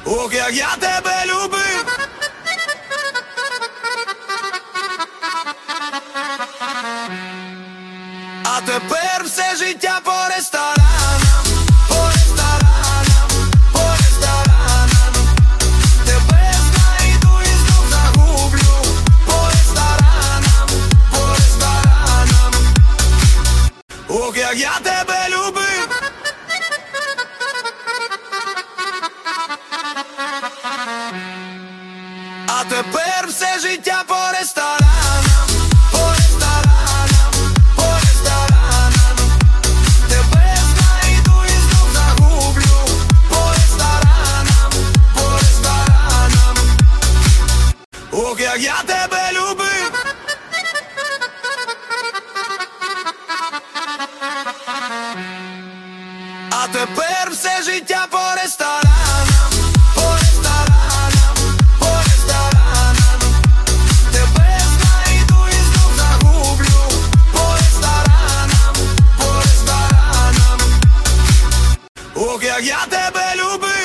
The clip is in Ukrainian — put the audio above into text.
Ох, як я тебе любив. А тепер все життя по ресторанам, по ресторанам, по ресторанам. Тебе знайду і знов загублю. По ресторанам, по ресторанам. Ох, як я тебе любив. А тепер все життя по ресторанам, по ресторанам, по ресторанам. Тебе знайду і знов загублю. По ресторанам, по ресторанам. Ох, як я тебе любив. А тепер все життя по ресторанам, по ресторанам, по ресторанам. Тебе знайду і знов загублю. По ресторанам, по ресторанам. Ох, як я тебе любив.